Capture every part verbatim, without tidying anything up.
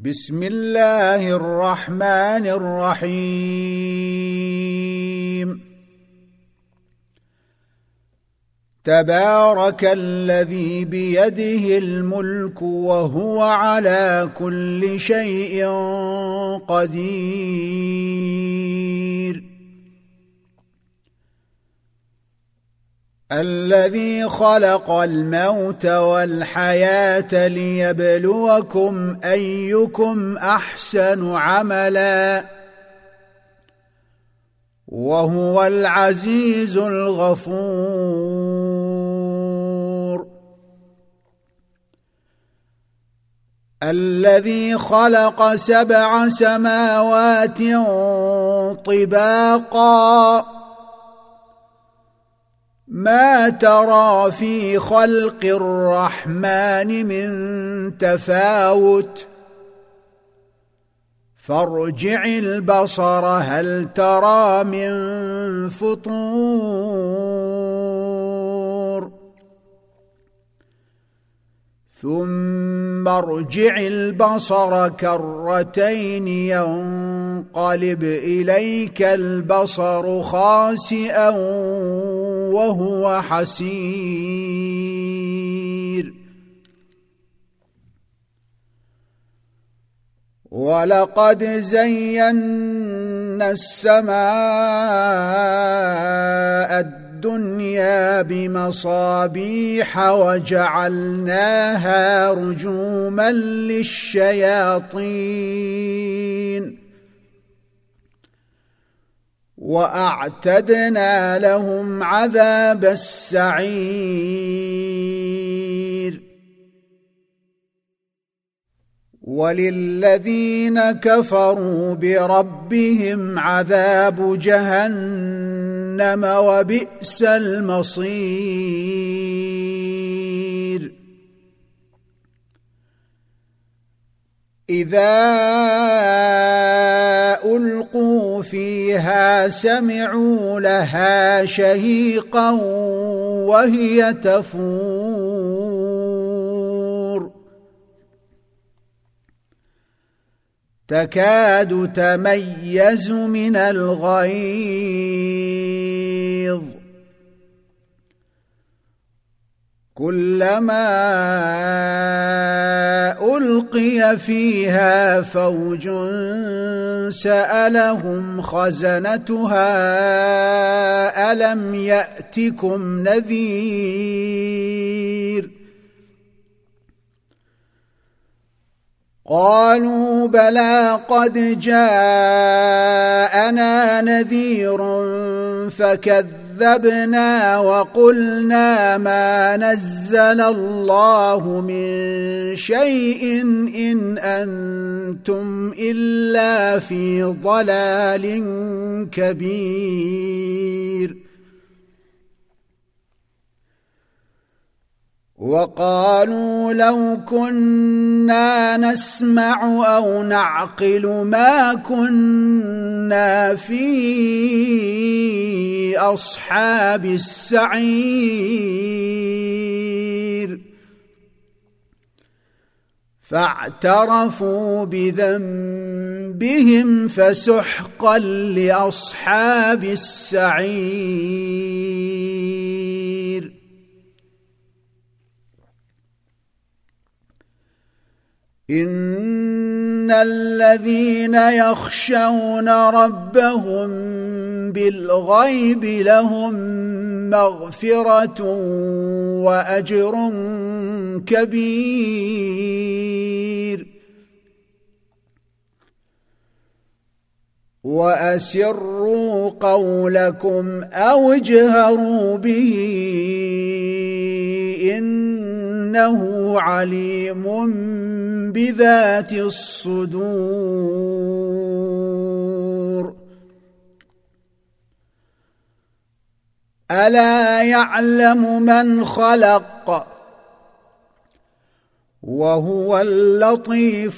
بسم الله الرحمن الرحيم. تبارك الذي بيده الملك وهو على كل شيء قدير. الذي خلق الموت والحياة ليبلوكم أيكم أحسن عملا وهو العزيز الغفور. الذي خلق سبع سماوات طباقا ما ترى في خلق الرحمن من تفاوت فارجع البصر هل ترى من فطور ثم ارجع البصر كرتين ينقلب إليك البصر خاسئا وهو حسير. ولقد زينا السماء الدنيا بمصابيح وجعلناها رجوما للشياطين وأعتدنا لهم عذاب السعير. وللذين كفروا بربهم عذاب جهنم وبئس المصير. إذا ألقوا فيها سمعوا لها شهيقا وهي تفور تكاد تميز من الغيظ كلما ألقي فيها فوج سألهم خزنتها ألم يأتكم نذير قالوا بلى قد جاءنا نذير فكذبنا وقلنا ما نزل الله من شيء إن أنتم إلا في ضلال كبير. وقالوا لو كنا نسمع أو نعقل ما كنا في أصحاب السعير فاعترفوا بذنبهم فسحقا لأصحاب السعير. إن الذين يخشون ربهم بالغيب لهم مغفرة وأجر كبير. وأسروا قولكم أو اجهروا به إنه عليم بذات الصدور. ألا يعلم من خلق وهو اللطيف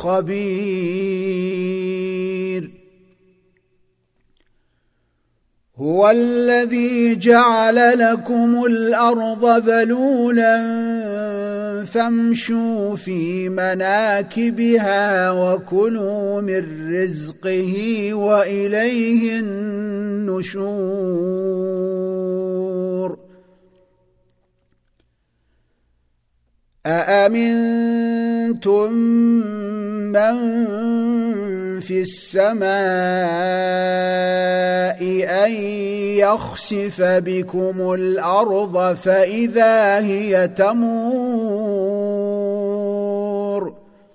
الخبير. هو الذي جعل لكم الأرض ذلولا فامشوا في مناكبها وكلوا من رزقه وإليه النشور أأمنتم من في السماء أن يخسف بكم الأرض فإذا هي تمور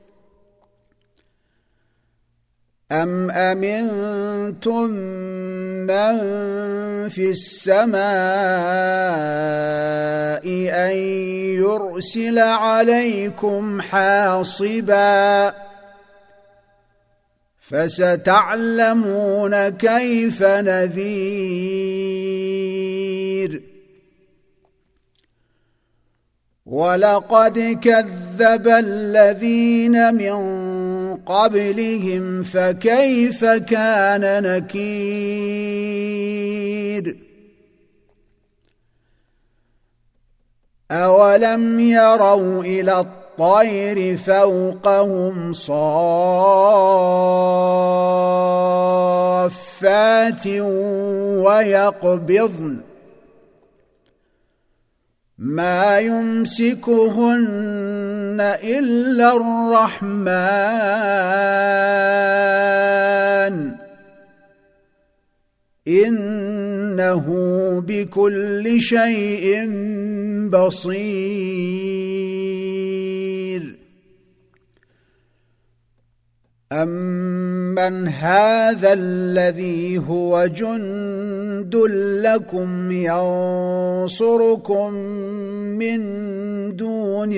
أم أمنتم من في السماء أن يرسل عليكم حاصبا فستعلمون كيف نذير ولقد كذب الذين من قبلهم فكيف كان نكير أولم يروا إلى الطير فوقهم صافات ويقبضن ما يمسكهن إلا الرحمن إنه بكل شيء بصير أمن هذا الذي هو جند لكم ينصركم من دون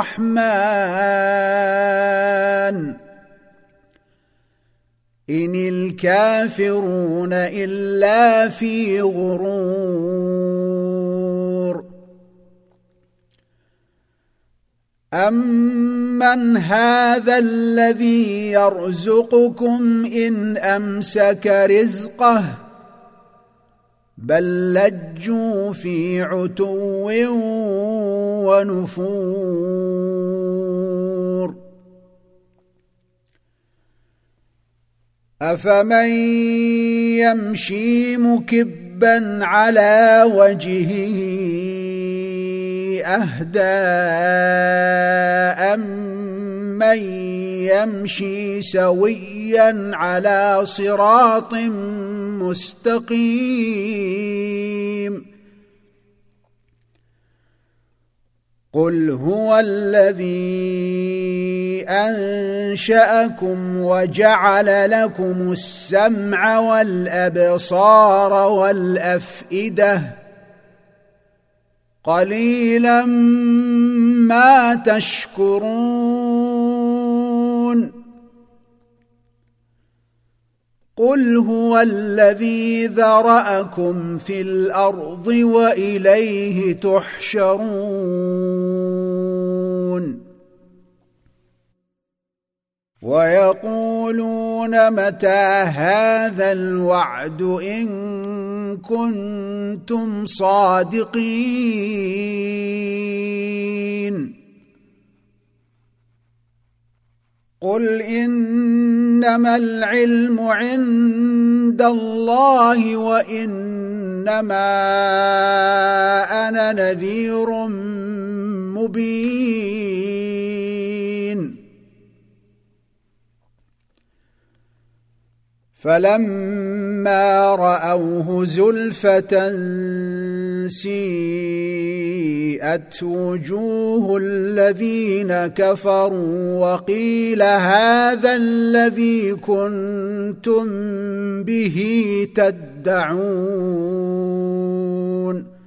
الرحمن إن الكافرون إلا في غرور أمن هذا الذي يرزقكم إن أمسك رزقه بل لجوا في عتو ونفور أفمن يمشي مكبا على وجهه أهدى أمن يمشي سويا على صراط مستقيم قل هو الذي أنشأكم وجعل لكم السمع والأبصار والأفئدة قليلا ما تشكرون قل هو الذي ذرأكم في الأرض وإليه تحشرون ويقولون متى هذا الوعد إن كنتم صادقين قل إنما العلم عند الله وإنما أنا نذير مبين فلما رأوه زلفة سيئت وجوه الذين كفروا وقيل هذا الذي كنتم به تدعون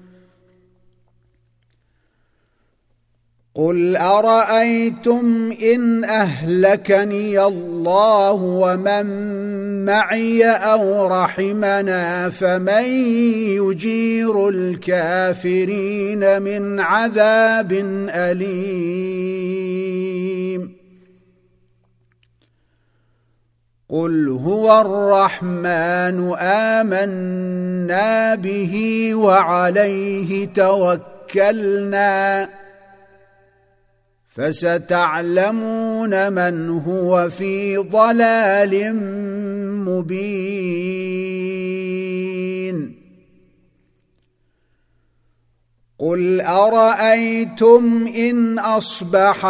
قل أرأيتم إن أهلكني الله ومن معي أو رحمنا فمن يجير الكافرين من عذاب أليم قل هو الرحمن آمنا به وعليه توكلنا فستعلمون من هو في ضلال مبين قل أرأيتم إن أصبح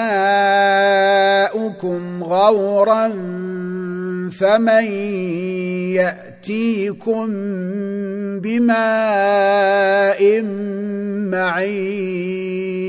ماؤكم غورا فمن يأتيكم بماء معين